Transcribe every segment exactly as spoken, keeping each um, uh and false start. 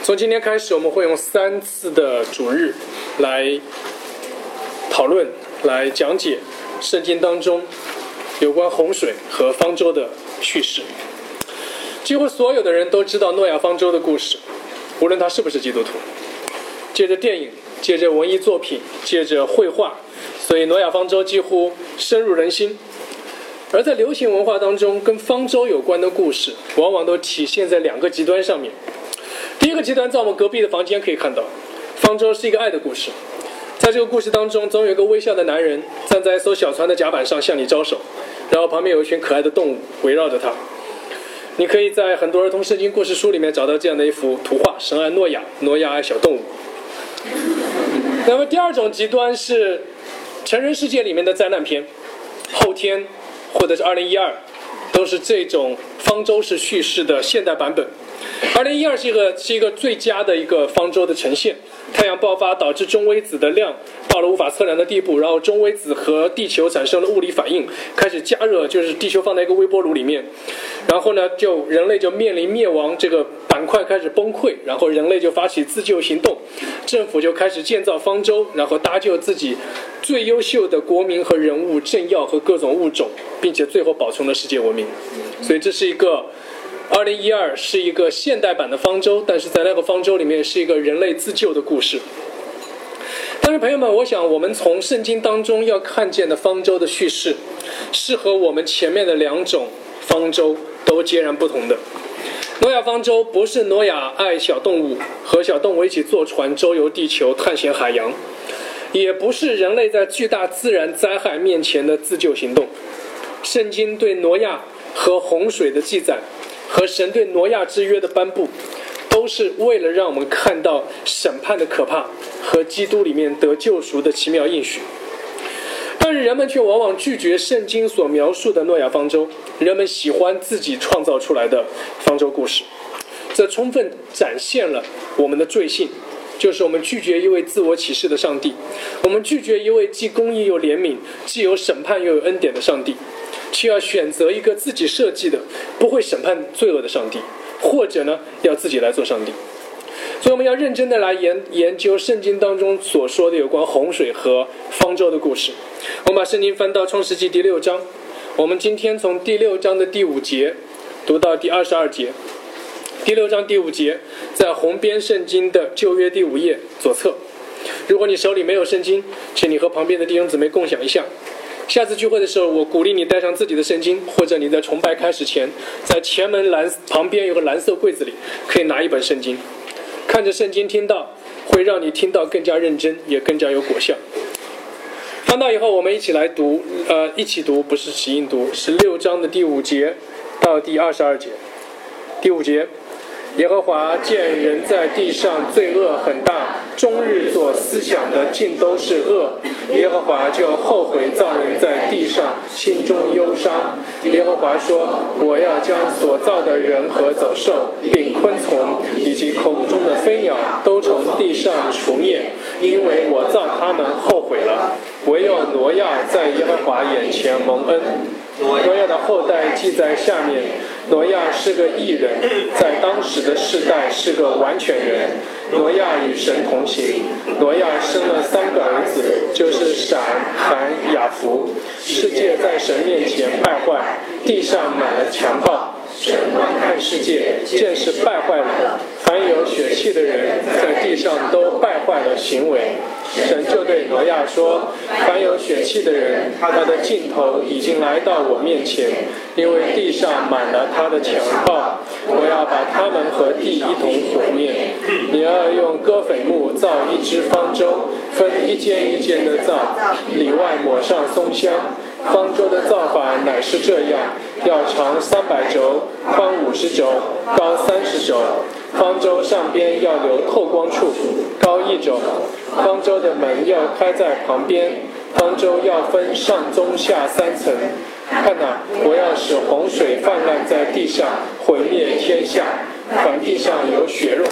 从今天开始，我们会用三次的主日来讨论、来讲解圣经当中有关洪水和方舟的叙事。几乎所有的人都知道诺亚方舟的故事，无论他是不是基督徒。借着电影，借着文艺作品，借着绘画，所以诺亚方舟几乎深入人心。而在流行文化当中，跟方舟有关的故事往往都体现在两个极端上面。第一个极端在我们隔壁的房间可以看到，方舟是一个爱的故事。在这个故事当中，总有一个微笑的男人站在一艘小船的甲板上向你招手，然后旁边有一群可爱的动物围绕着他。你可以在很多儿童圣经故事书里面找到这样的一幅图画：神爱诺亚，诺亚爱小动物。那么第二种极端是成人世界里面的灾难片，后天或者是二零一二，都是这种方舟式叙事的现代版本。二零一二是一个是一个最佳的一个方舟的呈现，太阳爆发导致中微子的量到了无法测量的地步，然后中微子和地球产生了物理反应，开始加热，就是地球放在一个微波炉里面，然后呢，就人类就面临灭亡，这个板块开始崩溃，然后人类就发起自救行动，政府就开始建造方舟，然后搭救自己最优秀的国民和人物、政要和各种物种，并且最后保存了世界文明。所以这是一个二零一二是一个现代版的方舟，但是在那个方舟里面是一个人类自救的故事。但是朋友们，我想我们从圣经当中要看见的方舟的叙事，是和我们前面的两种方舟都截然不同的。诺亚方舟不是诺亚爱小动物，和小动物一起坐船周游地球探险海洋，也不是人类在巨大自然灾害面前的自救行动。圣经对挪亚和洪水的记载，和神对挪亚之约的颁布，都是为了让我们看到审判的可怕和基督里面得救赎的奇妙应许。但是人们却往往拒绝圣经所描述的诺亚方舟，人们喜欢自己创造出来的方舟故事。这充分展现了我们的罪性，就是我们拒绝一位自我启示的上帝，我们拒绝一位既公义又怜悯，既有审判又有恩典的上帝，却要选择一个自己设计的不会审判罪恶的上帝，或者呢要自己来做上帝。所以我们要认真的来研研究圣经当中所说的有关洪水和方舟的故事。我们把圣经翻到创世纪第六章，我们今天从第六章的第五节读到第二十二节。第六章第五节在红边圣经的旧约第五页左侧。如果你手里没有圣经，请你和旁边的弟兄姊妹共享一下。下次聚会的时候，我鼓励你带上自己的圣经，或者你在崇拜开始前，在前门蓝旁边有个蓝色柜子里，可以拿一本圣经，看着圣经听到，会让你听到更加认真，也更加有果效。翻到以后，我们一起来读，呃，一起读，不是起印读，是六章的第五节到第二十二节。第五节，耶和华见人在地上罪恶很大，终日所思想的尽都是恶，耶和华就后悔造人在地上，心中忧伤。耶和华说，我要将所造的人和走兽，并昆虫以及空中的飞鸟都从地上除灭，因为我造他们后悔了。唯有挪亚在耶和华眼前蒙恩。挪亚的后代记在下面，挪亚是个义人，在当时的世代是个完全人。挪亚与神同行，挪亚生了三个儿子，就是闪、含、雅弗。世界在神面前败坏，地上满了强暴。神观看世界，见是败坏了，凡有血气的人在地上都败坏了行为。神就对挪亚说，凡有血气的人，他的尽头已经来到我面前，因为地上满了他的强暴，我要把他们和地一同毁灭。你要用鸽粉木造一只方舟，分一间一间的造，里外抹上松香。方舟的造法乃是这样，要长三百轴，宽五十轴，高三十轴。方舟上边要留透光处，高一轴。方舟的门要开在旁边。方舟要分上中下三层。看哪，我要使洪水泛滥在地上，毁灭天下。凡地上有血肉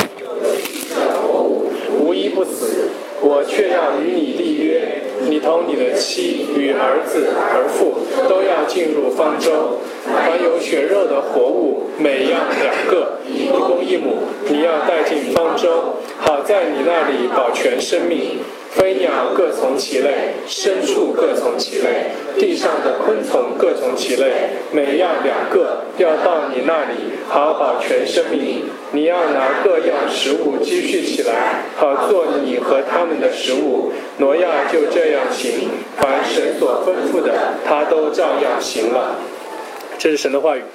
无一不死。我却要与你立约，你同你的妻与儿子儿妇都要进入方舟。凡有血肉的活物，每样两个，一公一母，你要带进进方舟，好在你那里保全生命。飞鸟各从其类，牲畜各从其类，地上的昆虫各从其类，每样两个，要到你那里，好保全生命。你要拿各样食物积蓄起来，好做你和他们的食物。挪亚就这样行，凡神所吩咐的，他都照样行了。这是神的话语。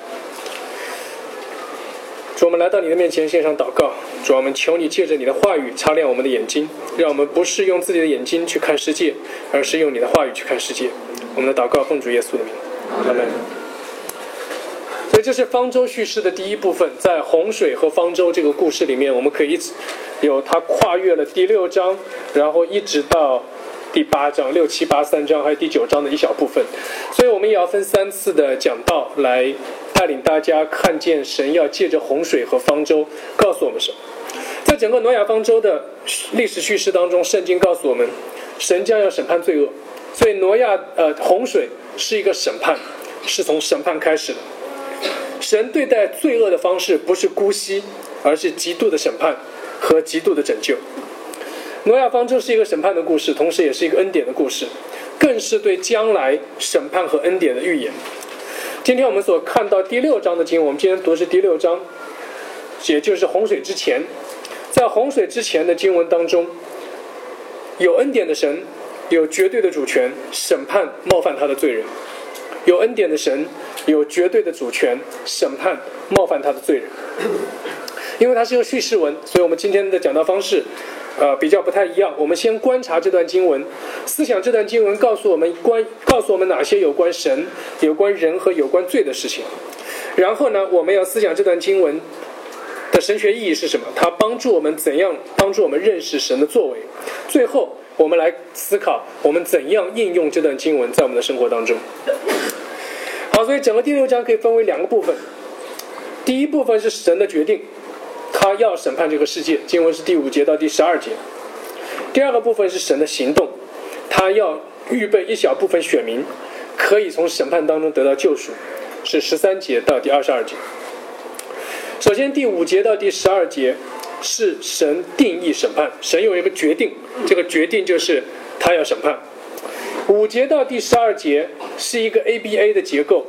主，我们来到你的面前献上祷告。主，我们求你借着你的话语擦亮我们的眼睛，让我们不是用自己的眼睛去看世界，而是用你的话语去看世界。我们的祷告奉主耶稣的名，阿们。所以这是方舟叙事的第一部分，在洪水和方舟这个故事里面，我们可以一直有它跨越了第六章，然后一直到第八章、六七八三章，还有第九章的一小部分。所以我们也要分三次的讲道来带领大家看见神要借着洪水和方舟告诉我们什么。在整个挪亚方舟的历史叙事当中，圣经告诉我们，神将要审判罪恶。所以挪亚呃洪水是一个审判，是从审判开始的。神对待罪恶的方式不是姑息，而是极度的审判和极度的拯救。挪亚方舟是一个审判的故事，同时也是一个恩典的故事，更是对将来审判和恩典的预言。今天我们所看到第六章的经文，我们今天读的是第六章，也就是洪水之前。在洪水之前的经文当中，有恩典的神有绝对的主权审判冒犯他的罪人，有恩典的神有绝对的主权审判冒犯他的罪人。因为它是个叙事文，所以我们今天的讲道方式呃，比较不太一样。我们先观察这段经文，思想这段经文告诉我们关告诉我们哪些有关神、有关人和有关罪的事情。然后呢，我们要思想这段经文的神学意义是什么，它帮助我们怎样帮助我们认识神的作为。最后我们来思考我们怎样应用这段经文在我们的生活当中。好，所以整个第六章可以分为两个部分。第一部分是神的决定，他要审判这个世界，经文是第五节到第十二节。第二个部分是神的行动，他要预备一小部分选民可以从审判当中得到救赎，是十三节到第二十二节。首先第五节到第十二节是神定义审判，神有一个决定，这个决定就是他要审判。五节到第十二节是一个 A B A 的结构，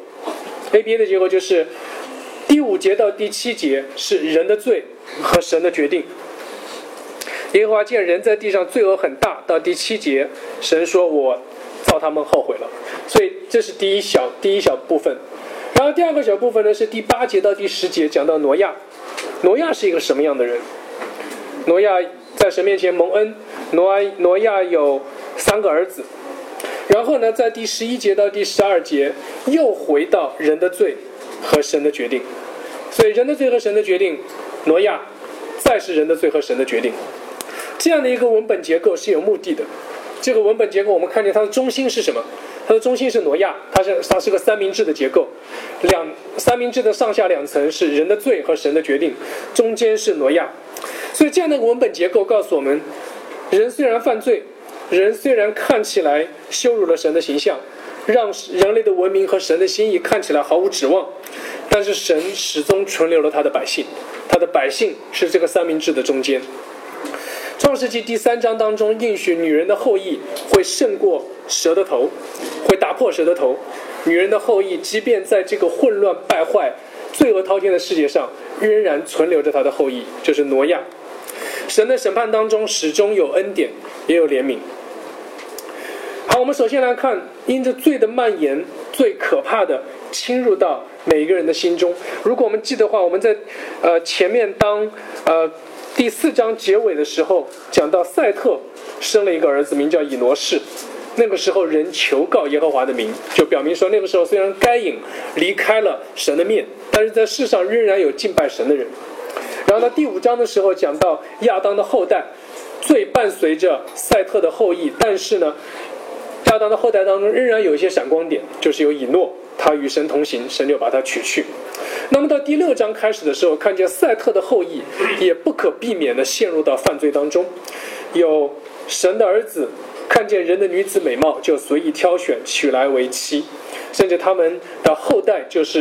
A B A 的结构就是第五节到第七节是人的罪和神的决定。耶和华见人在地上罪恶很大，到第七节神说我造他们后悔了。所以这是第一小第一小部分。然后第二个小部分呢是第八节到第十节，讲到挪亚。挪亚是一个什么样的人？挪亚在神面前蒙恩，挪亚挪亚有三个儿子。然后呢，在第十一节到第十二节又回到人的罪和神的决定。所以人的罪和神的决定，挪亚再是人的罪和神的决定。这样的一个文本结构是有目的的。这个文本结构我们看见它的中心是什么？它的中心是挪亚，它是它是个三明治的结构，两三明治的上下两层是人的罪和神的决定，中间是挪亚。所以这样的一个文本结构告诉我们，人虽然犯罪，人虽然看起来羞辱了神的形象，让人类的文明和神的心意看起来毫无指望，但是神始终存留了他的百姓，他的百姓是这个三明治的中间。创世纪第三章当中应许女人的后裔会胜过蛇的头，会打破蛇的头。女人的后裔即便在这个混乱败坏罪恶滔天的世界上，仍然存留着他的后裔，就是挪亚。神的审判当中始终有恩典也有怜悯。好，我们首先来看因着罪的蔓延，最可怕的侵入到每一个人的心中。如果我们记得的话，我们在呃前面当呃第四章结尾的时候讲到赛特生了一个儿子名叫以挪士，那个时候人求告耶和华的名，就表明说那个时候虽然该隐离开了神的面，但是在世上仍然有敬拜神的人。然后呢，第五章的时候讲到亚当的后代，罪伴随着赛特的后裔，但是呢亚当的后代当中仍然有一些闪光点，就是有以诺，他与神同行，神就把他取去。那么到第六章开始的时候，看见赛特的后裔也不可避免地陷入到犯罪当中，有神的儿子看见人的女子美貌就随意挑选娶来为妻，甚至他们的后代就是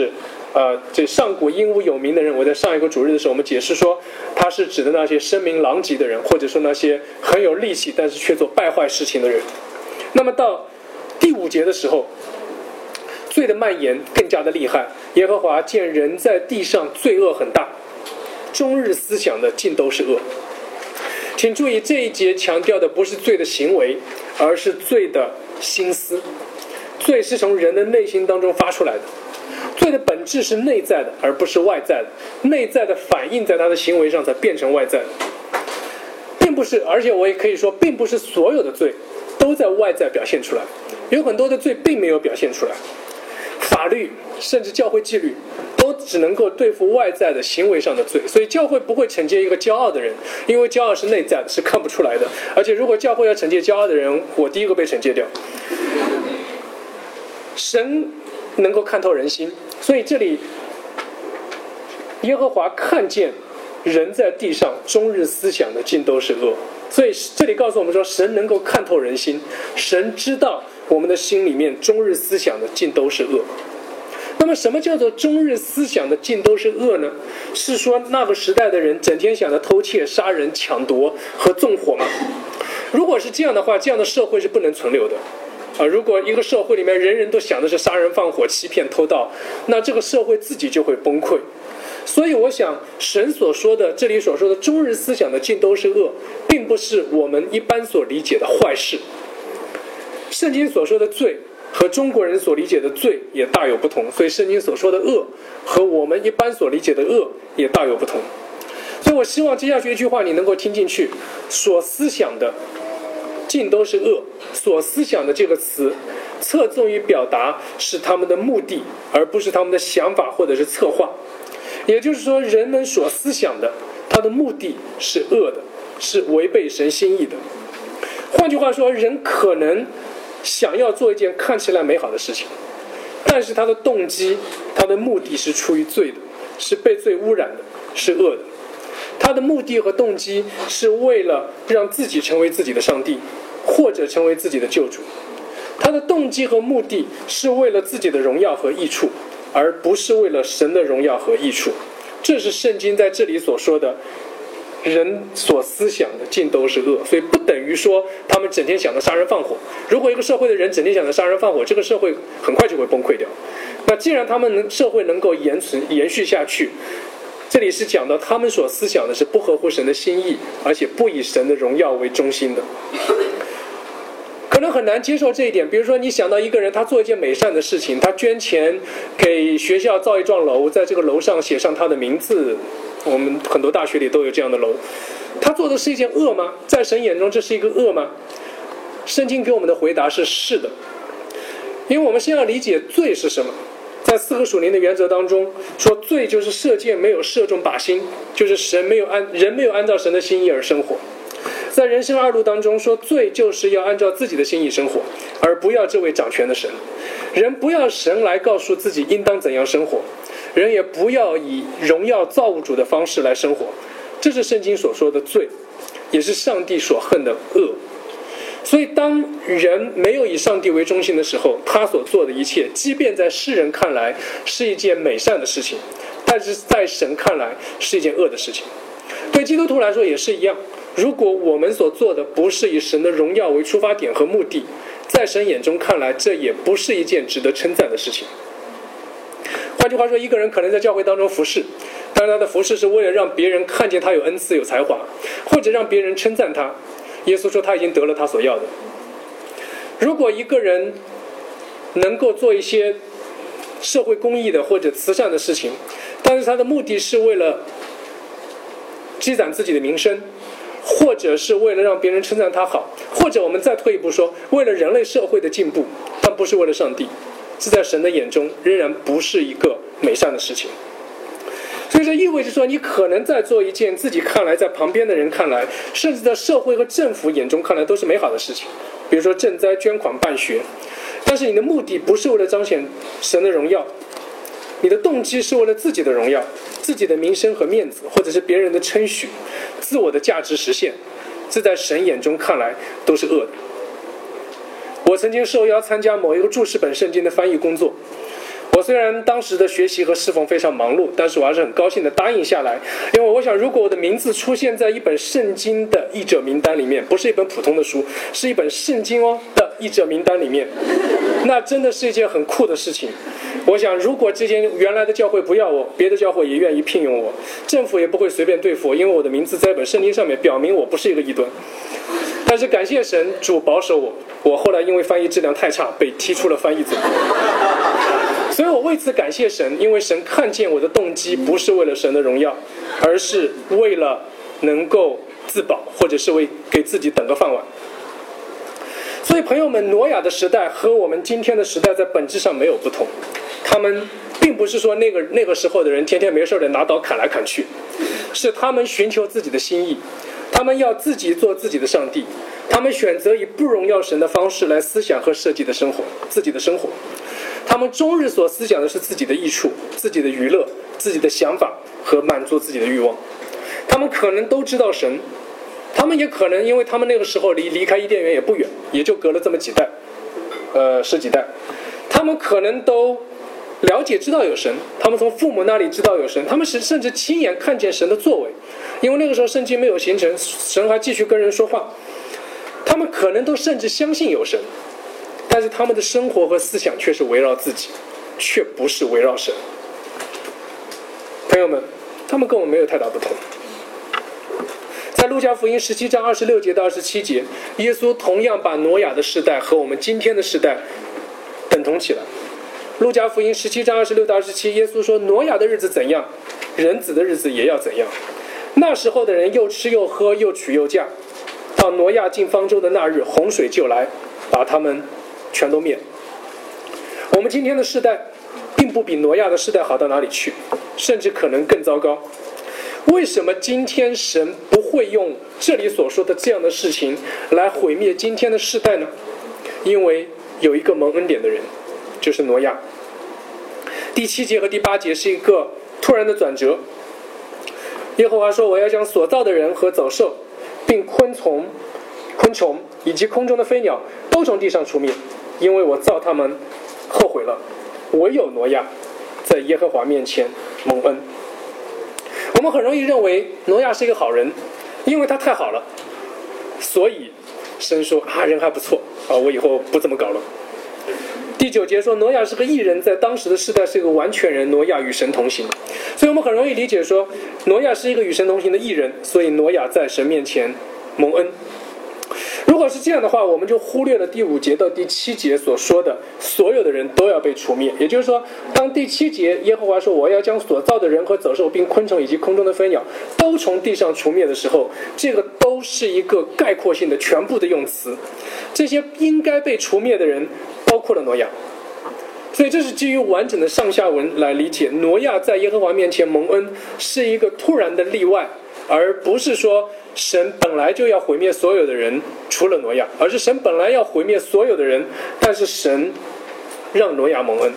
呃，这上古英武有名的人，我在上一个主日的时候，我们解释说，他是指的那些声名狼藉的人，或者说那些很有力气但是却做败坏事情的人。那么到第五节的时候，罪的蔓延更加的厉害。耶和华见人在地上罪恶很大，终日思想的尽都是恶。请注意，这一节强调的不是罪的行为，而是罪的心思。罪是从人的内心当中发出来的，罪的本质是内在的，而不是外在的。内在的反映在他的行为上，才变成外在的，并不是，而且我也可以说，并不是所有的罪都在外在表现出来，有很多的罪并没有表现出来。法律甚至教会纪律都只能够对付外在的行为上的罪，所以教会不会惩戒一个骄傲的人，因为骄傲是内在的，是看不出来的。而且如果教会要惩戒骄傲的人，我第一个被惩戒掉。神能够看透人心，所以这里耶和华看见人在地上终日思想的尽都是恶，所以这里告诉我们说，神能够看透人心，神知道我们的心里面终日思想的尽都是恶。那么什么叫做终日思想的尽都是恶呢？是说那个时代的人整天想着偷窃、杀人、抢夺和纵火吗？如果是这样的话，这样的社会是不能存留的啊！如果一个社会里面人人都想的是杀人放火、欺骗偷盗，那这个社会自己就会崩溃。所以我想神所说的，这里所说的终日思想的尽都是恶，并不是我们一般所理解的坏事。圣经所说的罪和中国人所理解的罪也大有不同，所以圣经所说的恶和我们一般所理解的恶也大有不同。所以我希望接下去一句话你能够听进去，所思想的尽都是恶。所思想的这个词侧重于表达是他们的目的，而不是他们的想法或者是策划。也就是说，人们所思想的他的目的是恶的，是违背神心意的。换句话说，人可能想要做一件看起来美好的事情，但是他的动机、他的目的是出于罪的，是被罪污染的，是恶的。他的目的和动机是为了让自己成为自己的上帝，或者成为自己的救主。他的动机和目的是为了自己的荣耀和益处，而不是为了神的荣耀和益处。这是圣经在这里所说的人所思想的尽都是恶，所以不等于说他们整天想着杀人放火。如果一个社会的人整天想着杀人放火，这个社会很快就会崩溃掉。那既然他们能社会能够延存延续下去，这里是讲到他们所思想的是不合乎神的心意，而且不以神的荣耀为中心的。可能很难接受这一点，比如说你想到一个人他做一件美善的事情，他捐钱给学校造一幢楼，在这个楼上写上他的名字，我们很多大学里都有这样的楼，他做的是一件恶吗？在神眼中这是一个恶吗？圣经给我们的回答是是的。因为我们先要理解罪是什么。在四个属灵的原则当中说，罪就是射箭没有射中靶心，就是神没有按人没有按照神的心意而生活。在人生二路当中说，罪就是要按照自己的心意生活，而不要这位掌权的神。人不要神来告诉自己应当怎样生活，人也不要以荣耀造物主的方式来生活。这是圣经所说的罪，也是上帝所恨的恶。所以当人没有以上帝为中心的时候，他所做的一切，即便在世人看来是一件美善的事情，但是在神看来是一件恶的事情。对基督徒来说也是一样，如果我们所做的不是以神的荣耀为出发点和目的，在神眼中看来这也不是一件值得称赞的事情。换句话说，一个人可能在教会当中服侍，但是他的服侍是为了让别人看见他有恩赐有才华，或者让别人称赞他。耶稣说他已经得了他所要的。如果一个人能够做一些社会公益的或者慈善的事情，但是他的目的是为了积攒自己的名声，或者是为了让别人称赞他好，或者我们再退一步说，为了人类社会的进步，但不是为了上帝，这在神的眼中仍然不是一个美善的事情。所以这意味着说，你可能在做一件自己看来在旁边的人看来，甚至在社会和政府眼中看来都是美好的事情，比如说赈灾捐款办学，但是你的目的不是为了彰显神的荣耀，你的动机是为了自己的荣耀、自己的名声和面子，或者是别人的称许、自我的价值实现，这在神眼中看来都是恶的。我曾经受邀参加某一个注释本圣经的翻译工作， 我虽然当时的学习和侍奉非常忙碌，但是我还是很高兴的答应下来，因为我想，如果我的名字出现在一本圣经的译者名单里面，不是一本普通的书，是一本圣经哦的译者名单里面，那真的是一件很酷的事情。我想，如果这间原来的教会不要我，别的教会也愿意聘用我，政府也不会随便对付我，因为我的名字在一本圣经上面表明我不是一个异端。但是感谢神，主保守我，我后来因为翻译质量太差，被踢出了翻译组。所以我为此感谢神，因为神看见我的动机不是为了神的荣耀，而是为了能够自保，或者是为给自己等个饭碗。所以朋友们，挪亚的时代和我们今天的时代在本质上没有不同。他们并不是说那个那个时候的人天天没事的拿刀砍来砍去，是他们寻求自己的心意，他们要自己做自己的上帝，他们选择以不荣耀神的方式来思想和设计的生活，自己的生活。他们终日所思想的是自己的益处、自己的娱乐、自己的想法和满足自己的欲望。他们可能都知道神，他们也可能因为他们那个时候离离开伊甸园也不远，也就隔了这么几代，呃十几代，他们可能都了解知道有神，他们从父母那里知道有神，他们是甚至亲眼看见神的作为，因为那个时候圣经没有形成，神还继续跟人说话，他们可能都甚至相信有神，但是他们的生活和思想却是围绕自己，却不是围绕神。朋友们，他们跟我们没有太大不同。在路加福音十七章二十六节到二十七节，耶稣同样把挪亚的世代和我们今天的世代等同起来。路加福音十七章二十六到二十七，耶稣说：挪亚的日子怎样，人子的日子也要怎样。那时候的人又吃又喝，又娶又嫁，到挪亚进方舟的那日，洪水就来，把他们全都灭。我们今天的世代并不比挪亚的世代好到哪里去，甚至可能更糟糕。为什么今天神不会用这里所说的这样的事情来毁灭今天的世代呢？因为有一个蒙恩典的人，就是挪亚。第七节和第八节是一个突然的转折。耶和华说：我要将所造的人和走兽，并昆虫、昆虫以及空中的飞鸟都从地上除灭，因为我造他们后悔了。唯有挪亚在耶和华面前蒙恩。我们很容易认为挪亚是一个好人，因为他太好了，所以神说啊，人还不错啊，我以后不这么搞了。第九节说挪亚是个义人，在当时的世代是一个完全人，挪亚与神同行。所以我们很容易理解说挪亚是一个与神同行的义人，所以挪亚在神面前蒙恩。如果是这样的话，我们就忽略了第五节到第七节所说的所有的人都要被除灭。也就是说，当第七节耶和华说我要将所造的人和走兽并昆虫以及空中的飞鸟都从地上除灭的时候，这个都是一个概括性的全部的用词。这些应该被除灭的人包括了挪亚，所以这是基于完整的上下文来理解挪亚在耶和华面前蒙恩是一个突然的例外，而不是说神本来就要毁灭所有的人除了挪亚，而是神本来要毁灭所有的人，但是神让挪亚蒙恩，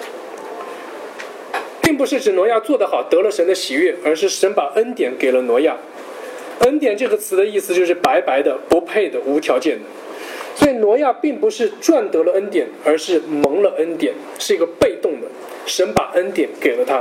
并不是指挪亚做得好得了神的喜悦，而是神把恩典给了挪亚。恩典这个词的意思就是白白的、不配的、无条件的。所以挪亚并不是赚得了恩典，而是蒙了恩典，是一个被动的，神把恩典给了他。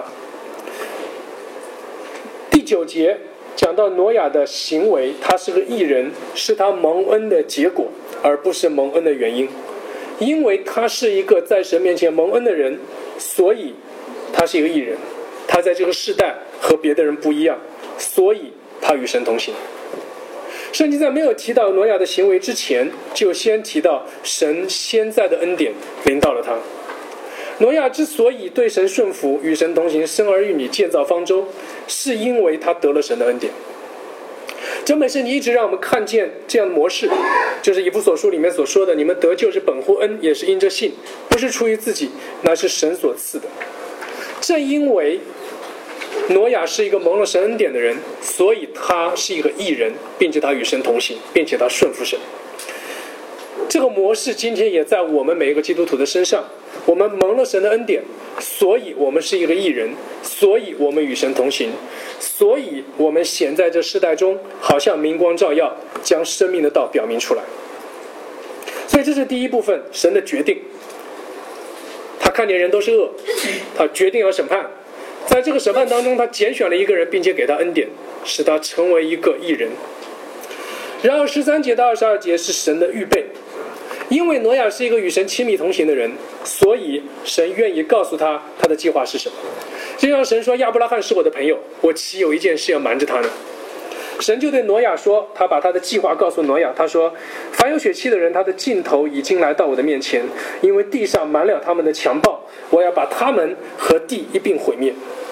第九节讲到挪亚的行为，他是个义人，是他蒙恩的结果，而不是蒙恩的原因。因为他是一个在神面前蒙恩的人，所以他是一个义人，他在这个世代和别的人不一样，所以他与神同行。圣经在没有提到挪亚的行为之前，就先提到神现在的恩典临到了他。挪亚之所以对神顺服，与神同行，生儿育女，建造方舟，是因为他得了神的恩典。整本圣经一直让我们看见这样的模式，就是以弗所书里面所说的，你们得救是本乎恩，也是因着信，不是出于自己，乃是神所赐的。正因为挪亚是一个蒙了神恩典的人，所以他是一个义人，并且他与神同行，并且他顺服神。这个模式今天也在我们每一个基督徒的身上。我们蒙了神的恩典，所以我们是一个义人，所以我们与神同行，所以我们显在这世代中，好像明光照耀，将生命的道表明出来。所以这是第一部分，神的决定。 他看见人都是恶，他决定要审判。在这个审判当中，他拣选了一个人，并且给他恩典，使他成为一个义人。然而十三节到二十二节是神的预备，因为挪亚是一个与神亲密同行的人，所以神愿意告诉他他的计划是什么。就像神说，亚伯拉罕是我的朋友，我岂有一件事要瞒着他呢？神就对挪亚说，他把他的计划告诉挪亚，他说，凡有血气的人，他的尽头已经来到我的面前，因为地上满了他们的强暴，我要把他们和地一并毁灭。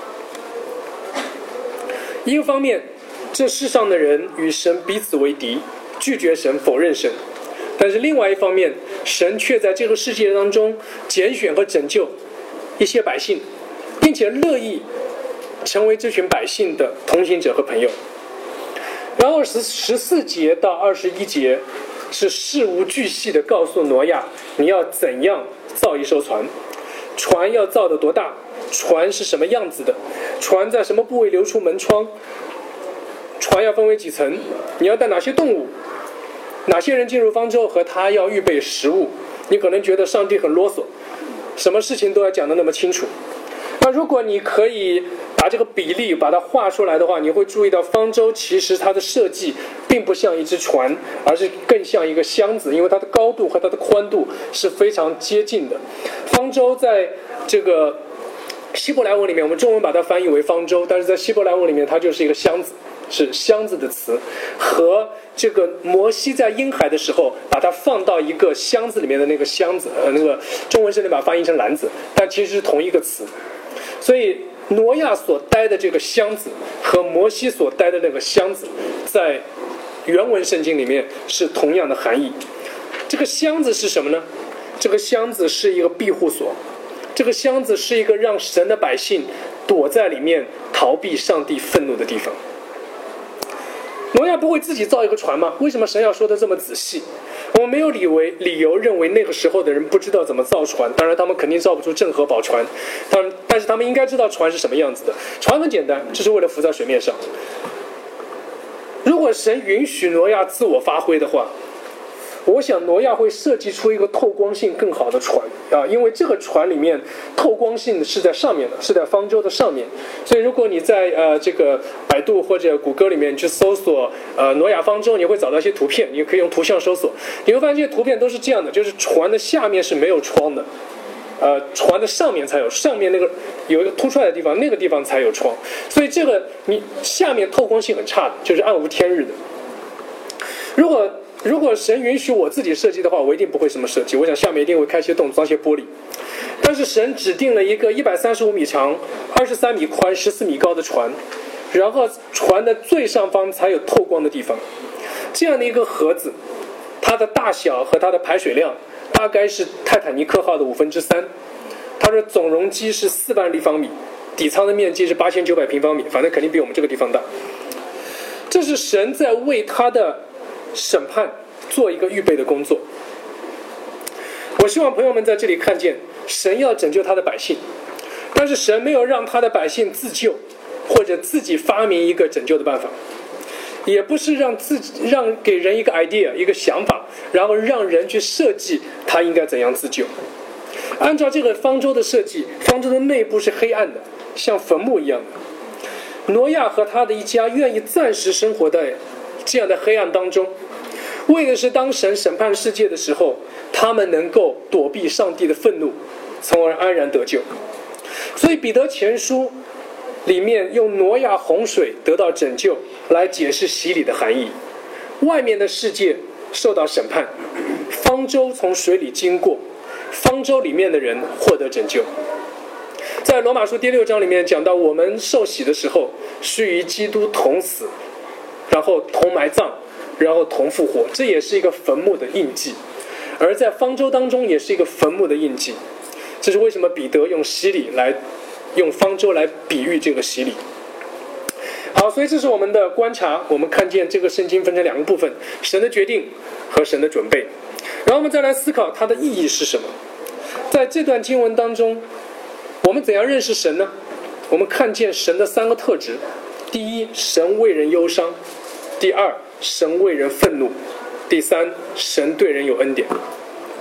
一个方面，这世上的人与神彼此为敌，拒绝神，否认神。但是另外一方面，神却在这个世界当中拣选和拯救一些百姓，并且乐意成为这群百姓的同行者和朋友。然后十四节到二十一节是事无巨细的告诉挪亚，你要怎样造一艘船，船要造得多大，船是什么样子的，船在什么部位流出门窗，船要分为几层，你要带哪些动物，哪些人进入方舟，和他要预备食物。你可能觉得上帝很啰嗦，什么事情都要讲得那么清楚。那如果你可以把这个比例把它画出来的话，你会注意到方舟其实它的设计并不像一只船，而是更像一个箱子，因为它的高度和它的宽度是非常接近的。方舟在这个希伯来文里面，我们中文把它翻译为方舟，但是在希伯来文里面它就是一个箱子，是箱子的词，和这个摩西在婴海的时候把它放到一个箱子里面的那个箱子，呃，那个中文甚至把它翻译成篮子，但其实是同一个词。所以挪亚所待的这个箱子和摩西所待的那个箱子，在原文圣经里面是同样的含义。这个箱子是什么呢？这个箱子是一个庇护所，这个箱子是一个让神的百姓躲在里面逃避上帝愤怒的地方。挪亚不会自己造一个船吗？为什么神要说的这么仔细？我们没有理为理由认为那个时候的人不知道怎么造船，当然他们肯定造不出郑和宝船，但但是他们应该知道船是什么样子的。船很简单，就是为了浮在水面上。如果神允许挪亚自我发挥的话，我想挪亚会设计出一个透光性更好的船啊，因为这个船里面透光性是在上面的，是在方舟的上面。所以如果你在呃这个百度或者谷歌里面去搜索呃挪亚方舟，你会找到一些图片，你可以用图像搜索，你会发现这些图片都是这样的，就是船的下面是没有窗的，呃船的上面才有，上面那个有一个凸出来的地方，那个地方才有窗。所以这个你下面透光性很差的，就是暗无天日的。如果如果神允许我自己设计的话，我一定不会这么设计，我想下面一定会开些洞，装些玻璃。但是神指定了一个一百三十五米长、二十三米宽、十四米高的船，然后船的最上方才有透光的地方。这样的一个盒子，它的大小和它的排水量大概是泰坦尼克号的五分之三，它的总容积是四万立方米，底舱的面积是八千九百平方米，反正肯定比我们这个地方大。这是神在为他的审判做一个预备的工作。我希望朋友们在这里看见，神要拯救他的百姓，但是神没有让他的百姓自救，或者自己发明一个拯救的办法，也不是让自己让给人一个 idea 一个想法，然后让人去设计他应该怎样自救。按照这个方舟的设计，方舟的内部是黑暗的，像坟墓一样的。挪亚和他的一家愿意暂时生活在这样的黑暗当中，为的是当神审判世界的时候，他们能够躲避上帝的愤怒，从而安然得救。所以彼得前书里面用挪亚洪水得到拯救来解释洗礼的含义。外面的世界受到审判，方舟从水里经过，方舟里面的人获得拯救。在罗马书第六章里面讲到，我们受洗的时候是与基督同死，然后同埋葬，然后同复活，这也是一个坟墓的印记。而在方舟当中也是一个坟墓的印记。这是为什么彼得用洗礼来用方舟来比喻这个洗礼。好，所以这是我们的观察，我们看见这个圣经分成两个部分，神的决定和神的准备。然后我们再来思考它的意义是什么。在这段经文当中，我们怎样认识神呢？我们看见神的三个特质：第一，神为人忧伤；第二，神为人愤怒；第三，神对人有恩典。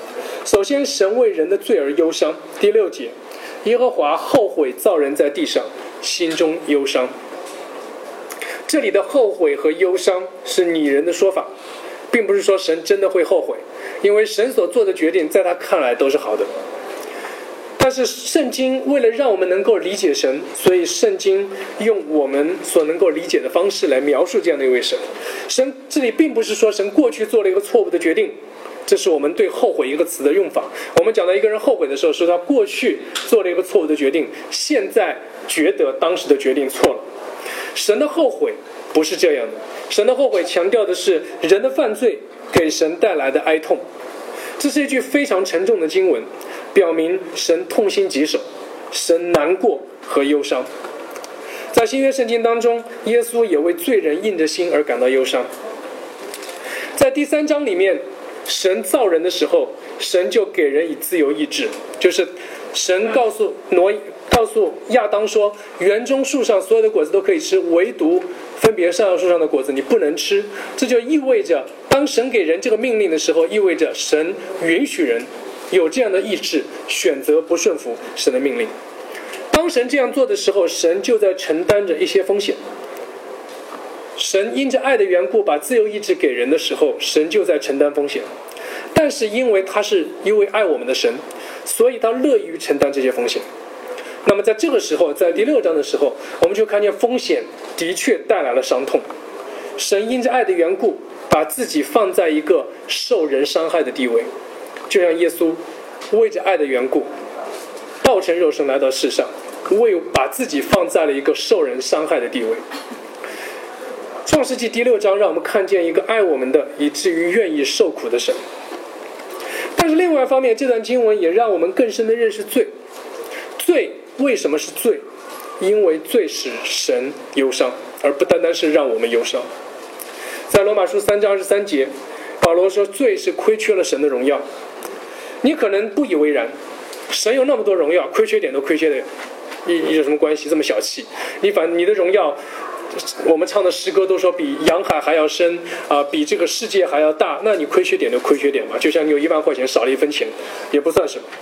首先，神为人的罪而忧伤。第六节，耶和华后悔造人在地上，心中忧伤。这里的后悔和忧伤是拟人的说法，并不是说神真的会后悔，因为神所做的决定在他看来都是好的。但是圣经为了让我们能够理解神，所以圣经用我们所能够理解的方式来描述这样的一位神。神这里并不是说神过去做了一个错误的决定，这是我们对后悔一个词的用法。我们讲到一个人后悔的时候，说他过去做了一个错误的决定，现在觉得当时的决定错了。神的后悔不是这样的，神的后悔强调的是人的犯罪给神带来的哀痛。这是一句非常沉重的经文，表明神痛心疾首，神难过和忧伤。在新约圣经当中，耶稣也为罪人硬着心而感到忧伤。在第三章里面，神造人的时候，神就给人以自由意志，就是神告诉挪告诉亚当说，园中树上所有的果子都可以吃，唯独分别善恶树上的果子你不能吃。这就意味着当神给人这个命令的时候，意味着神允许人有这样的意志，选择不顺服神的命令。当神这样做的时候，神就在承担着一些风险。神因着爱的缘故把自由意志给人的时候，神就在承担风险。但是因为他是一位爱我们的神，所以他乐于承担这些风险。那么在这个时候，在第六章的时候，我们就看见风险的确带来了伤痛。神因着爱的缘故把自己放在一个受人伤害的地位，就像耶稣为着爱的缘故道成肉身来到世上，为把自己放在了一个受人伤害的地位。创世纪第六章让我们看见一个爱我们的以至于愿意受苦的神。但是另外一方面，这段经文也让我们更深的认识罪。罪为什么是罪？因为罪使神忧伤，而不单单是让我们忧伤。在罗马书三章二十三节，保罗说罪是亏缺了神的荣耀。你可能不以为然，神有那么多荣耀，亏缺点都亏缺的有什么关系？这么小气，你反你的荣耀，我们唱的诗歌都说比洋海还要深啊、呃，比这个世界还要大，那你亏缺点就亏缺点嘛，就像你有一万块钱少了一分钱，也不算什么。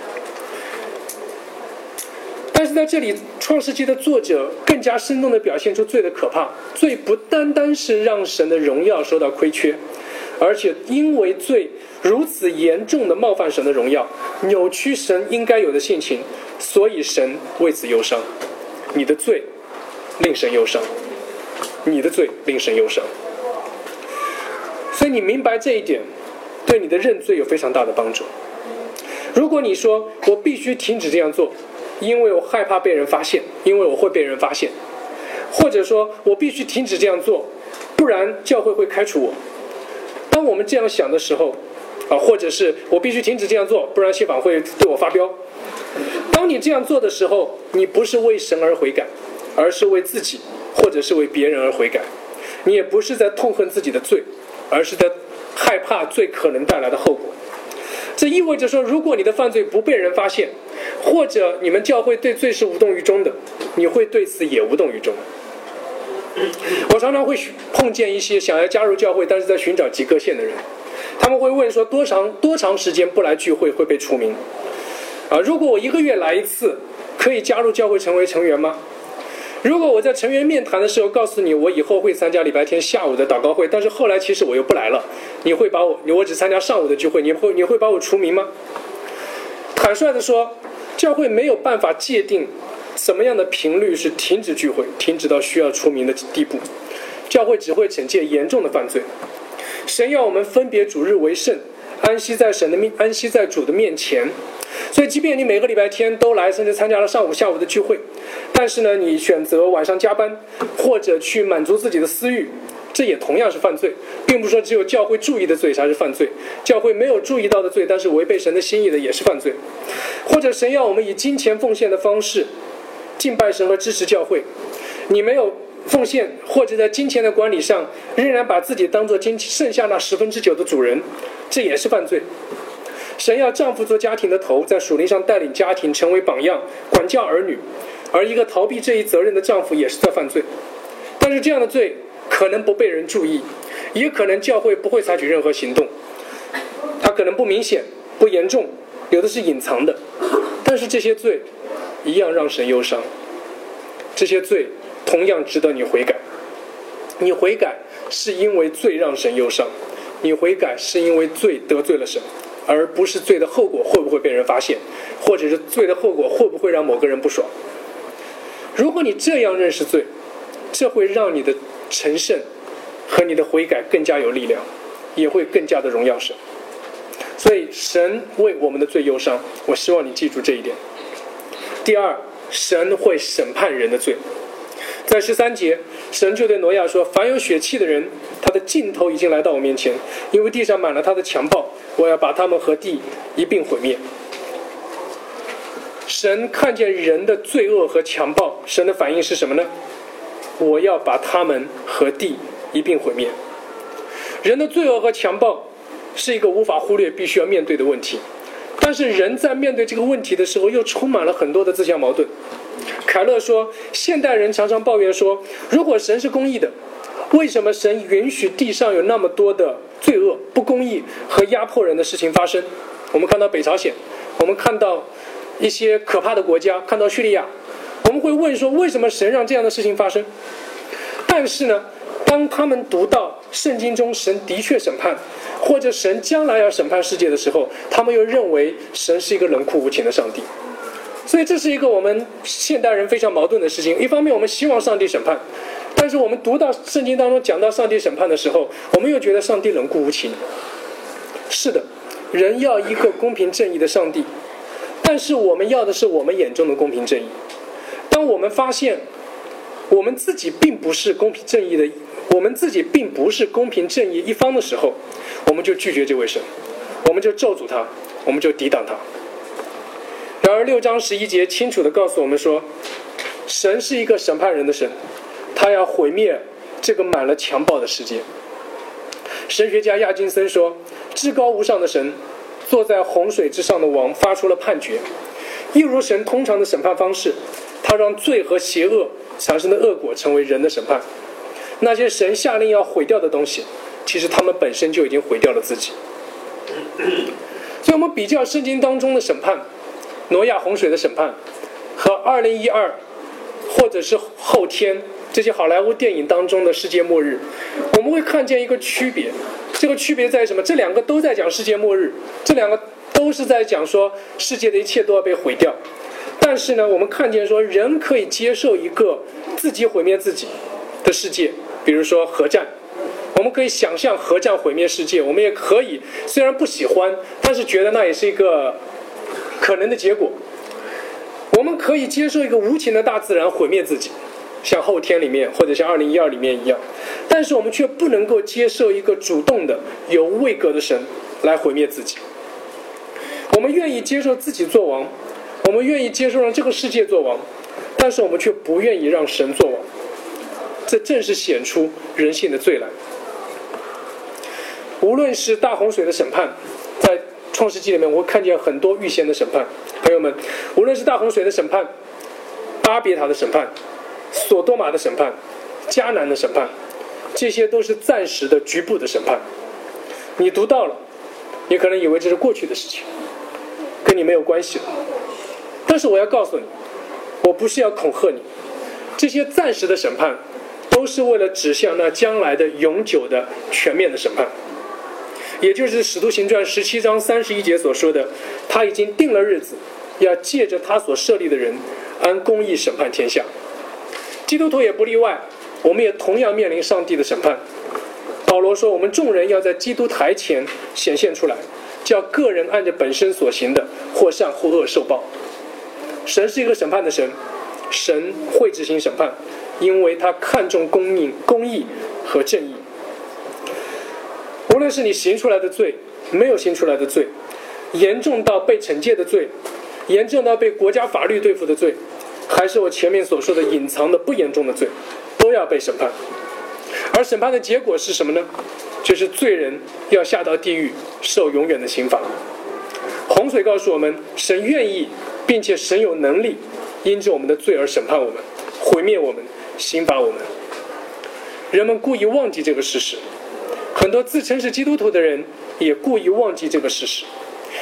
但是在这里，创世纪的作者更加生动地表现出罪的可怕。罪不单单是让神的荣耀受到亏缺，而且因为罪如此严重的冒犯神的荣耀，扭曲神应该有的性情，所以神为此忧伤。你的罪令神忧伤，你的罪令神忧伤。所以你明白这一点，对你的认罪有非常大的帮助。如果你说我必须停止这样做，因为我害怕被人发现，因为我会被人发现，或者说我必须停止这样做，不然教会会开除我。当我们这样想的时候啊，或者是我必须停止这样做，不然信访会对我发飙。当你这样做的时候，你不是为神而悔改，而是为自己或者是为别人而悔改。你也不是在痛恨自己的罪，而是在害怕罪可能带来的后果。这意味着说，如果你的犯罪不被人发现，或者你们教会对罪是无动于衷的，你会对此也无动于衷。我常常会碰见一些想要加入教会但是在寻找及格线的人，他们会问说多长多长时间不来聚会会被除名啊？如果我一个月来一次，可以加入教会成为成员吗？如果我在成员面谈的时候告诉你我以后会参加礼拜天下午的祷告会，但是后来其实我又不来了，你会把我我只参加上午的聚会，你会你会把我除名吗？坦率的说，教会没有办法界定什么样的频率是停止聚会，停止到需要除名的地步。教会只会惩戒严重的犯罪。神要我们分别主日为圣，安息在神的面，安息在主的面前。所以即便你每个礼拜天都来，甚至参加了上午下午的聚会，但是呢，你选择晚上加班，或者去满足自己的私欲，这也同样是犯罪。并不是说只有教会注意的罪才是犯罪，教会没有注意到的罪，但是违背神的心意的也是犯罪。或者神要我们以金钱奉献的方式敬拜神和支持教会，你没有奉献，或者在金钱的管理上仍然把自己当作金剩下那十分之九的主人，这也是犯罪。神要丈夫做家庭的头，在属灵上带领家庭，成为榜样，管教儿女，而一个逃避这一责任的丈夫也是在犯罪。但是这样的罪可能不被人注意，也可能教会不会采取任何行动，它可能不明显不严重， 有的是隐藏的，但是这些罪一样让神忧伤，这些罪同样值得你悔改。你悔改是因为罪让神忧伤，你悔改是因为罪得罪了神，而不是罪的后果会不会被人发现，或者是罪的后果会不会让某个人不爽。如果你这样认识罪，这会让你的成圣和你的悔改更加有力量，也会更加的荣耀神。所以神为我们的罪忧伤，我希望你记住这一点。第二，神会审判人的罪。在十三节，神就对挪亚说，凡有血气的人，他的尽头已经来到我面前，因为地上满了他的强暴，我要把他们和地一并毁灭。神看见人的罪恶和强暴，神的反应是什么呢？我要把他们和地一并毁灭。人的罪恶和强暴是一个无法忽略必须要面对的问题，但是人在面对这个问题的时候又充满了很多的自相矛盾。凯勒说，现代人常常抱怨说，如果神是公义的，为什么神允许地上有那么多的罪恶、不公义和压迫人的事情发生？我们看到北朝鲜，我们看到一些可怕的国家，看到叙利亚，我们会问说，为什么神让这样的事情发生？但是呢，当他们读到圣经中神的确审判，或者神将来要审判世界的时候，他们又认为神是一个冷酷无情的上帝。所以这是一个我们现代人非常矛盾的事情。一方面我们希望上帝审判，但是我们读到圣经当中讲到上帝审判的时候，我们又觉得上帝冷酷无情。是的，人要一个公平正义的上帝，但是我们要的是我们眼中的公平正义。当我们发现我们自己并不是公平正义的，我们自己并不是公平正义一方的时候，我们就拒绝这位神，我们就咒诅他，我们就抵挡他。然而六章十一节清楚地告诉我们说，神是一个审判人的神，他要毁灭这个满了强暴的世界。神学家亚金森说，至高无上的神，坐在洪水之上的王发出了判决，一如神通常的审判方式，他让罪和邪恶产生的恶果成为人的审判。那些神下令要毁掉的东西，其实他们本身就已经毁掉了自己。所以我们比较圣经当中的审判，挪亚洪水的审判，和二零一二或者是后天这些好莱坞电影当中的世界末日，我们会看见一个区别。这个区别在什么？这两个都在讲世界末日，这两个都是在讲说世界的一切都要被毁掉。但是呢，我们看见说人可以接受一个自己毁灭自己的世界，比如说核战，我们可以想象核战毁灭世界，我们也可以虽然不喜欢，但是觉得那也是一个可能的结果。我们可以接受一个无情的大自然毁灭自己，像后天里面或者像二零一二里面一样，但是我们却不能够接受一个主动的有位格的神来毁灭自己。我们愿意接受自己做王，我们愿意接受让这个世界做王，但是我们却不愿意让神做王。这正是显出人性的罪来。无论是大洪水的审判，在创世纪里面我会看见很多预先的审判。朋友们，无论是大洪水的审判、巴别塔的审判、索多玛的审判、迦南的审判，这些都是暂时的局部的审判。你读到了，你可能以为这是过去的事情，跟你没有关系了。但是我要告诉你，我不是要恐吓你，这些暂时的审判都是为了指向那将来的永久的全面的审判，也就是使徒行传十七章三十一节所说的，他已经定了日子，要借着他所设立的人按公义审判天下。基督徒也不例外，我们也同样面临上帝的审判。保罗说，我们众人要在基督台前显现出来，叫个人按着本身所行的或善或恶受报。神是一个审判的神，神会执行审判，因为他看重公义、公义和正义。无论是你行出来的罪，没有行出来的罪，严重到被惩戒的罪，严重到被国家法律对付的罪，还是我前面所说的隐藏的不严重的罪，都要被审判。而审判的结果是什么呢？就是罪人要下到地狱，受永远的刑罚。洪水告诉我们，神愿意并且神有能力因着我们的罪而审判我们，毁灭我们，刑罚我们。人们故意忘记这个事实，很多自称是基督徒的人也故意忘记这个事实。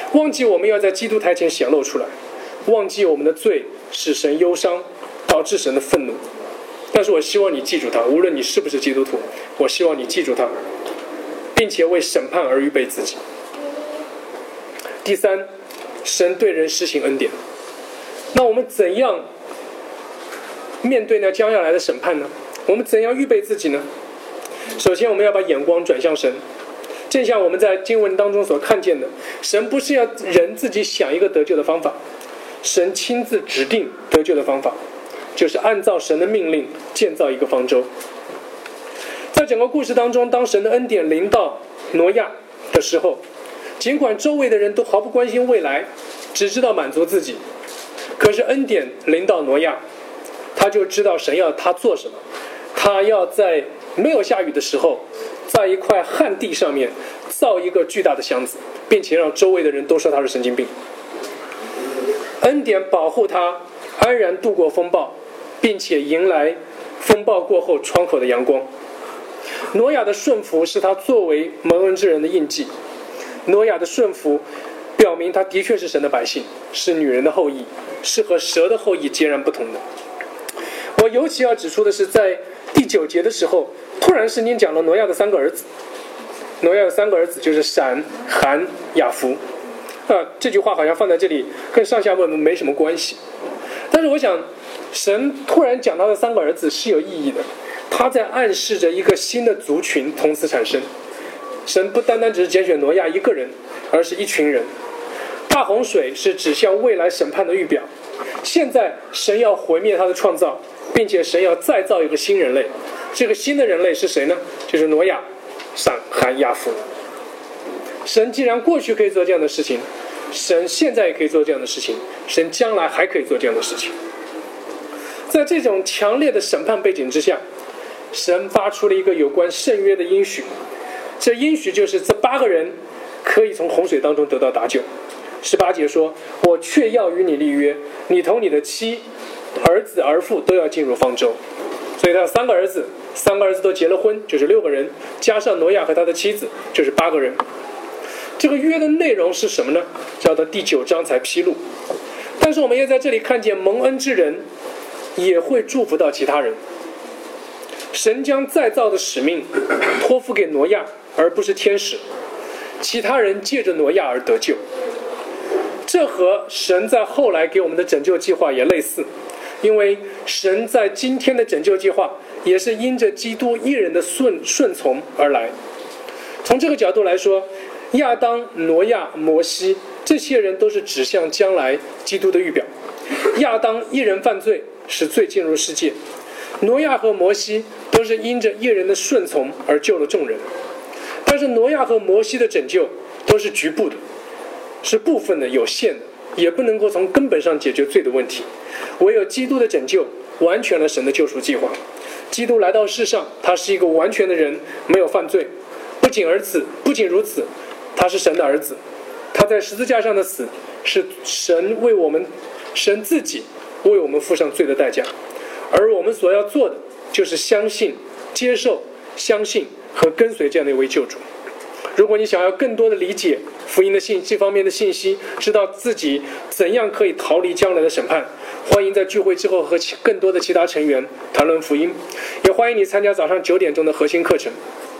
忘记我们要在基督台前显露出来，忘记我们的罪使神忧伤，导致神的愤怒。但是我希望你记住它，无论你是不是基督徒，我希望你记住它，并且为审判而预备自己。第三，神对人施行恩典。那我们怎样面对那将要来的审判呢？我们怎样预备自己呢？首先我们要把眼光转向神，正像我们在经文当中所看见的，神不是要人自己想一个得救的方法，神亲自指定得救的方法，就是按照神的命令建造一个方舟。在整个故事当中，当神的恩典临到挪亚的时候，尽管周围的人都毫不关心未来，只知道满足自己，可是恩典临到挪亚，他就知道神要他做什么。他要在没有下雨的时候，在一块旱地上面造一个巨大的箱子，并且让周围的人都说他是神经病。恩典保护他安然度过风暴，并且迎来风暴过后窗口的阳光。挪亚的顺服是他作为蒙恩之人的印记。挪亚的顺服表明他的确是神的百姓，是女人的后裔，是和蛇的后裔截然不同的。我尤其要指出的是，在第九节的时候，突然圣经讲了挪亚的三个儿子。挪亚的三个儿子就是闪、含、雅弗。啊，这句话好像放在这里跟上下文没什么关系，但是我想神突然讲他的三个儿子是有意义的，他在暗示着一个新的族群同时产生。神不单单只是拣选挪亚一个人，而是一群人。大洪水是指向未来审判的预表，现在神要毁灭他的创造，并且神要再造一个新人类。这个新的人类是谁呢？就是挪亚、闪、含、雅弗。神既然过去可以做这样的事情，神现在也可以做这样的事情，神将来还可以做这样的事情。在这种强烈的审判背景之下，神发出了一个有关圣约的应许。这应许就是这八个人可以从洪水当中得到搭救。十八节说，我却要与你立约，你同你的妻、儿子、儿妇都要进入方舟。所以他有三个儿子，三个儿子都结了婚，就是六个人，加上挪亚和他的妻子，就是八个人。这个约的内容是什么呢？要到第九章才披露。但是我们也在这里看见蒙恩之人也会祝福到其他人。神将再造的使命托付给挪亚，而不是天使，其他人借着挪亚而得救。这和神在后来给我们的拯救计划也类似，因为神在今天的拯救计划也是因着基督一人的顺顺从而来。从这个角度来说，亚当、挪亚、摩西这些人都是指向将来基督的预表。亚当一人犯罪，使罪进入世界；挪亚和摩西都是因着一人的顺从而救了众人。但是挪亚和摩西的拯救都是局部的，是部分的、有限的，也不能够从根本上解决罪的问题。唯有基督的拯救完全了神的救赎计划。基督来到世上，他是一个完全的人，没有犯罪。不仅而此，不仅如此，他是神的儿子。他在十字架上的死是神为我们，神自己为我们付上罪的代价。而我们所要做的就是相信、接受、相信和跟随这样的一位救主。如果你想要更多的理解福音的信这方面的信息，知道自己怎样可以逃离将来的审判，欢迎在聚会之后和更多的其他成员谈论福音，也欢迎你参加早上九点钟的核心课程。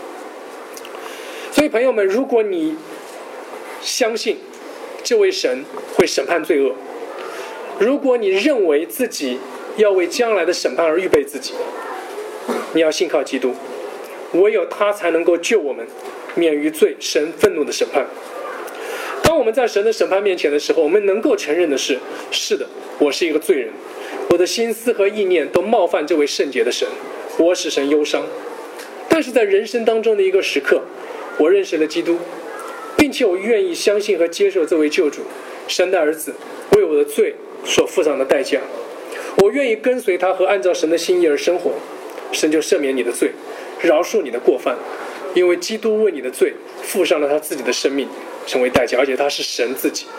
所以朋友们，如果你相信这位神会审判罪恶，如果你认为自己要为将来的审判而预备自己，你要信靠基督，唯有他才能够救我们免于罪神愤怒的审判。当我们在神的审判面前的时候，我们能够承认的是，是的，我是一个罪人，我的心思和意念都冒犯这位圣洁的神，我使神忧伤。但是在人生当中的一个时刻，我认识了基督，并且我愿意相信和接受这位救主，神的儿子为我的罪所付上的代价。我愿意跟随他和按照神的心意而生活，神就赦免你的罪，饶恕你的过犯，因为基督为你的罪付上了他自己的生命成为代价，而且他是神自己。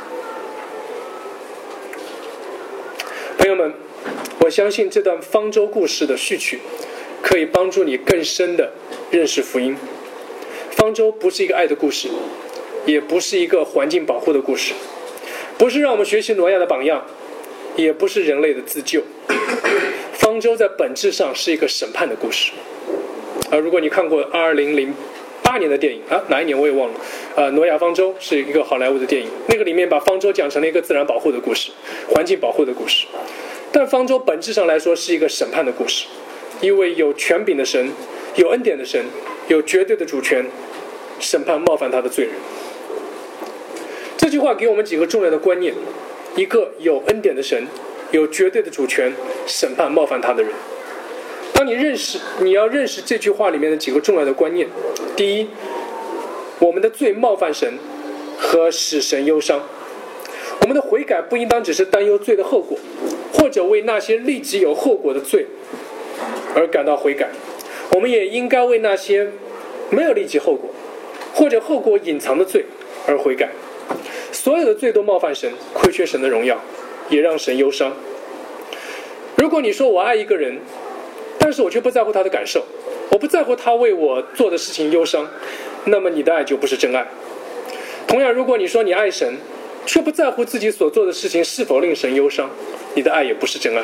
朋友们，我相信这段方舟故事的序曲可以帮助你更深的认识福音。方舟不是一个爱的故事， 也不是一个环境保护的故事，不是让我们学习挪亚的榜样，也不是人类的自救。方舟在本质上是一个审判的故事。而如果你看过二零零八年的电影啊，哪一年我也忘了，呃，挪亚方舟是一个好莱坞的电影，那个里面把方舟讲成了一个自然保护的故事，环境保护的故事。但方舟本质上来说是一个审判的故事，因为有权柄的神，有恩典的神，有绝对的主权，审判冒犯他的罪人。这句话给我们几个重要的观念：一个有恩典的神，有绝对的主权，审判冒犯他的人。当你认识，你要认识这句话里面的几个重要的观念。第一，我们的罪冒犯神和使神忧伤。我们的悔改不应当只是担忧罪的后果，或者为那些立即有后果的罪而感到悔改，我们也应该为那些没有立即后果或者后果隐藏的罪而悔改。所有的罪都冒犯神，亏缺神的荣耀，也让神忧伤。如果你说我爱一个人，但是我却不在乎他的感受，我不在乎他为我做的事情忧伤，那么你的爱就不是真爱。同样，如果你说你爱神，却不在乎自己所做的事情是否令神忧伤，你的爱也不是真爱。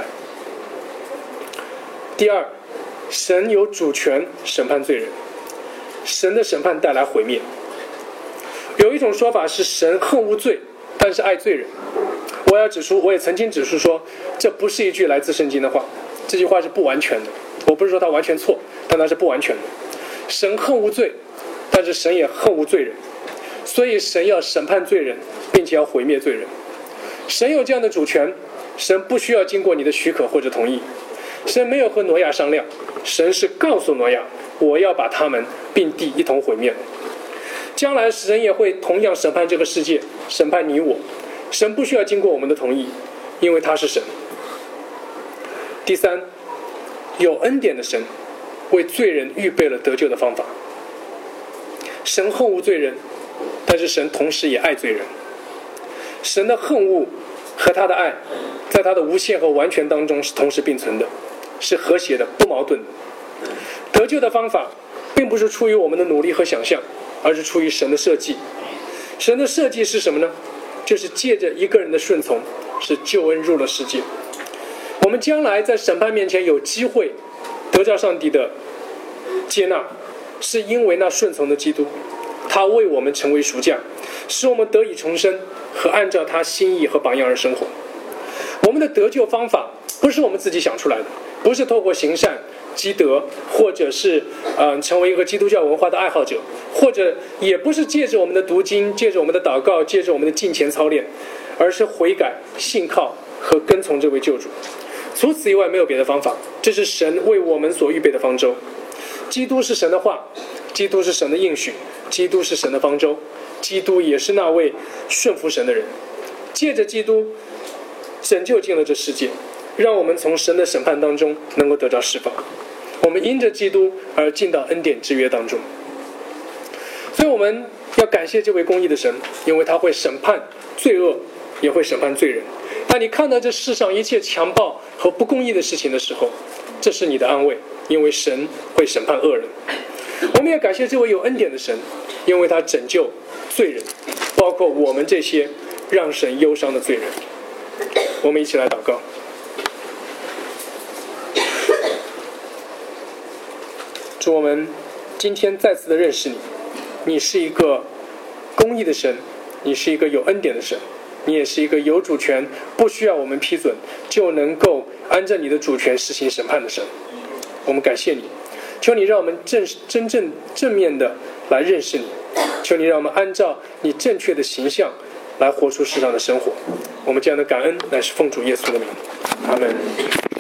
第二，神有主权审判罪人，神的审判带来毁灭。有一种说法是神恨恶罪，但是爱罪人。我要指出，我也曾经指出说，这不是一句来自圣经的话，这句话是不完全的。我不是说它完全错，但它是不完全的。神恨恶罪，但是神也恨恶罪人，所以神要审判罪人，并且要毁灭罪人。神有这样的主权，神不需要经过你的许可或者同意。神没有和挪亚商量，神是告诉挪亚，我要把他们并地一同毁灭。将来神也会同样审判这个世界，审判你我。神不需要经过我们的同意，因为他是神。第三，有恩典的神为罪人预备了得救的方法。神恨恶罪人，但是神同时也爱罪人。神的恨恶和他的爱在他的无限和完全当中是同时并存的，是和谐的，不矛盾的。得救的方法并不是出于我们的努力和想象，而是出于神的设计。神的设计是什么呢？就是借着一个人的顺从，使救恩入了世界。我们将来在审判面前有机会得到上帝的接纳，是因为那顺从的基督，他为我们成为赎价，使我们得以重生和按照他心意和榜样而生活。我们的得救方法不是我们自己想出来的，不是透过行善积德，或者是、呃、成为一个基督教文化的爱好者，或者也不是借着我们的读经，借着我们的祷告，借着我们的敬虔操练，而是悔改、信靠和跟从这位救主。除此以外没有别的方法，这是神为我们所预备的方舟。基督是神的话，基督是神的应许，基督是神的方舟，基督也是那位顺服神的人。借着基督拯救进了这世界，让我们从神的审判当中能够得到释放。我们因着基督而进到恩典之约当中。所以我们要感谢这位公义的神，因为他会审判罪恶，也会审判罪人。当你看到这世上一切强暴和不公义的事情的时候，这是你的安慰，因为神会审判恶人。我们也感谢这位有恩典的神，因为他拯救罪人，包括我们这些让神忧伤的罪人。我们一起来祷告。主，我们今天再次的认识你，你是一个公义的神，你是一个有恩典的神，你也是一个有主权，不需要我们批准就能够按照你的主权实行审判的神。我们感谢你，求你让我们正真正正面的来认识你，求你让我们按照你正确的形象来活出世上的生活。我们这样的感恩乃是奉主耶稣的名，阿们。